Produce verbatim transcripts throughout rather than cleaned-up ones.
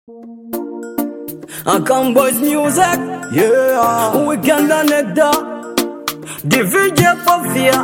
Akam Boys Music, Yeah, Weekend and Nectar, the V J Fafia,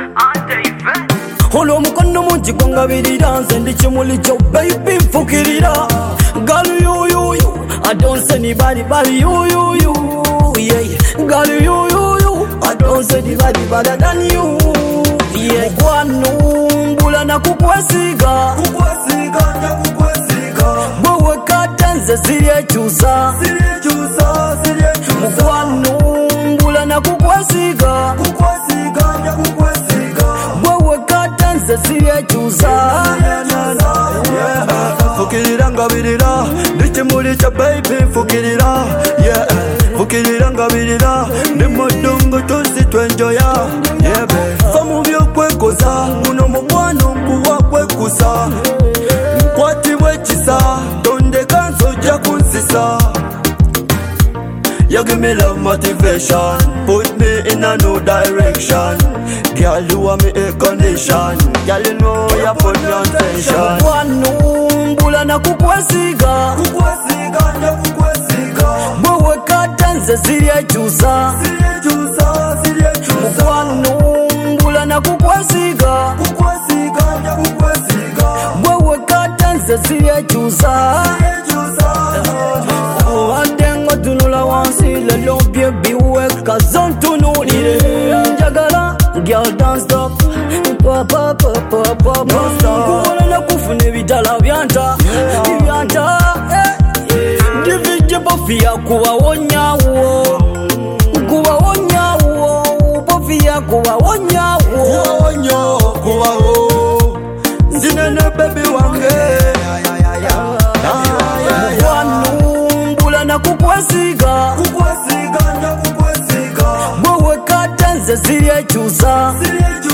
Holo mukono munchi kwanga biri dance and chimuli cho baby fukirira. Girl you you you, I don't see anybody but you you you. Yeah, girl you you you, I don't see anybody better than you. Yeah, kwanu mbula na kukwesiga, kukwesiga na kukwesiga, wewe katanze siye chusa, siye chusa, siye chusa. Kwanu mbula na kukwesiga, kukwesiga na kukwesiga, wewe katanze siye chusa. yeah. Fukirira ngabirira, ndichimuli cha baby fukirira, yeah. Fukirira ngabirira, ndi modongo tosi twenjoya, yeah babe. Famu byo kwekoza, muno mubwano mkuwa kwekusa. Mkwati wechisa, donde kanso ja kunsisa. You give me love motivation, put me in a new direction. Girl, you are me a condition. Girl, you know you put me on tension. Kwanu mbula na kukwesiga, Kukwesiga na kukwesiga, wewe katanze siye chusa. siye chusa, siye chusa. Kwanu mbula na kukwesiga, Kukwesiga na kukwesiga, wewe katanze siye chusa. siye chusa. Wadengo tunula wansi lelo bie weka zon tunulire. Njagala girl don't stop, pa pa pa pa pa pa. Kuwala na kufune bitala byanta, byanta. Divije bofia kuwa wonyawo, kuwa wonyawo, bofia kuwa wonyawo. Onyo kubaho, zinene baby wange. Kwanu mbula na kukwesiga, Kukwesiga na kukwesiga, wewe katanze siye chusa. siye chusa.